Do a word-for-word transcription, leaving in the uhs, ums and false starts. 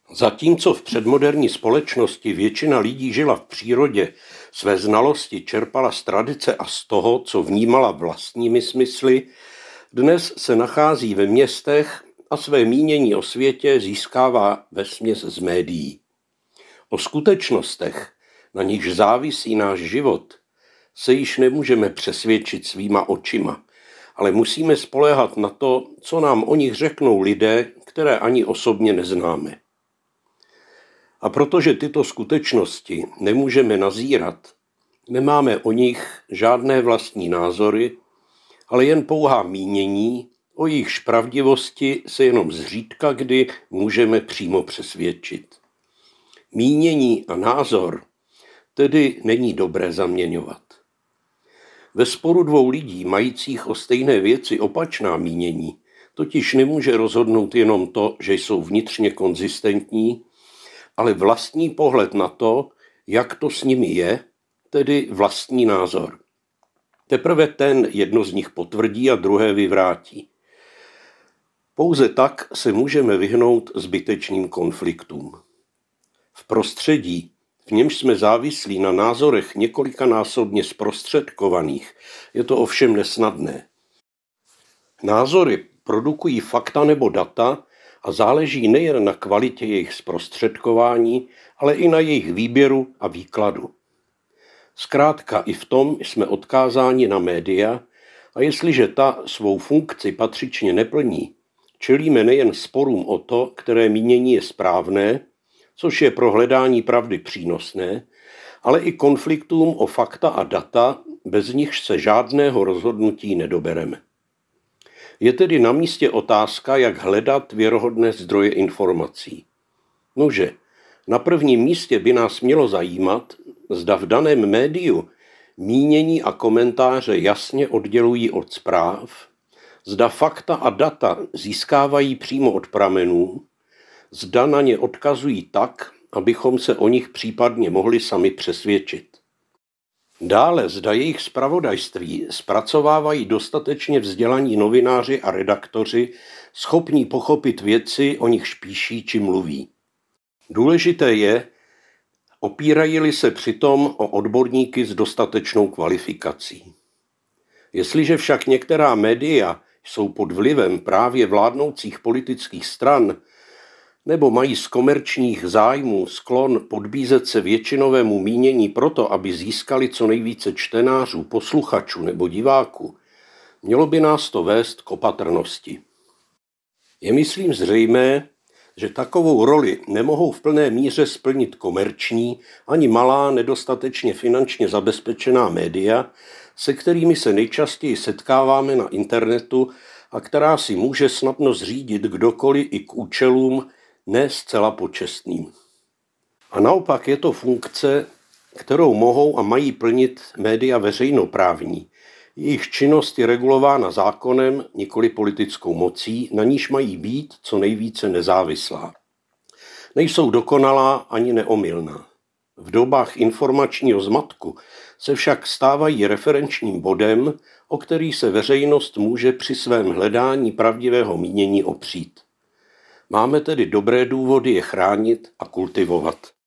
Zatímco v předmoderní společnosti většina lidí žila v přírodě, své znalosti čerpala z tradice a z toho, co vnímala vlastními smysly, dnes se nachází ve městech a své mínění o světě získává vesměs z médií. O skutečnostech, na nichž závisí náš život, se již nemůžeme přesvědčit svýma očima, ale musíme spoléhat na to, co nám o nich řeknou lidé, které ani osobně neznáme. A protože tyto skutečnosti nemůžeme nazírat, nemáme o nich žádné vlastní názory, ale jen pouhá mínění, o jejichž pravdivosti se jenom zřídka kdy můžeme přímo přesvědčit. Mínění a názor tedy není dobré zaměňovat. Ve sporu dvou lidí majících o stejné věci opačná mínění totiž nemůže rozhodnout jenom to, že jsou vnitřně konzistentní, ale vlastní pohled na to, jak to s nimi je, tedy vlastní názor. Teprve ten jedno z nich potvrdí a druhé vyvrátí. Pouze tak se můžeme vyhnout zbytečným konfliktům. V prostředí, v němž jsme závislí na názorech několikanásobně zprostředkovaných, je to ovšem nesnadné. Názory produkují fakta nebo data a záleží nejen na kvalitě jejich zprostředkování, ale i na jejich výběru a výkladu. Zkrátka i v tom jsme odkázáni na média a jestliže ta svou funkci patřičně neplní, čelíme nejen sporům o to, které mínění je správné, což je pro hledání pravdy přínosné, ale i konfliktům o fakta a data, bez nichž se žádného rozhodnutí nedobereme. Je tedy na místě otázka, jak hledat věrohodné zdroje informací. Nože, na prvním místě by nás mělo zajímat, zda v daném médiu mínění a komentáře jasně oddělují od zpráv, zda fakta a data získávají přímo od pramenů, zda na ně odkazují tak, abychom se o nich případně mohli sami přesvědčit. Dále zda jejich zpravodajství zpracovávají dostatečně vzdělaní novináři a redaktoři, schopní pochopit věci, o nichž píší či mluví. Důležité je, opírají-li se přitom o odborníky s dostatečnou kvalifikací. Jestliže však některá média jsou pod vlivem právě vládnoucích politických stran nebo mají z komerčních zájmů sklon podbízet se většinovému mínění proto, aby získali co nejvíce čtenářů, posluchačů nebo diváků, mělo by nás to vést k opatrnosti. Je myslím zřejmé, že takovou roli nemohou v plné míře splnit komerční ani malá nedostatečně finančně zabezpečená média, se kterými se nejčastěji setkáváme na internetu a která si může snadno zřídit kdokoliv i k účelům ne zcela počestným. A naopak je to funkce, kterou mohou a mají plnit média veřejnoprávní. Jejich činnost je regulována zákonem, nikoli politickou mocí, na níž mají být co nejvíce nezávislá. Nejsou dokonalá ani neomylná. V dobách informačního zmatku se však stávají referenčním bodem, o který se veřejnost může při svém hledání pravdivého mínění opřít. Máme tedy dobré důvody je chránit a kultivovat.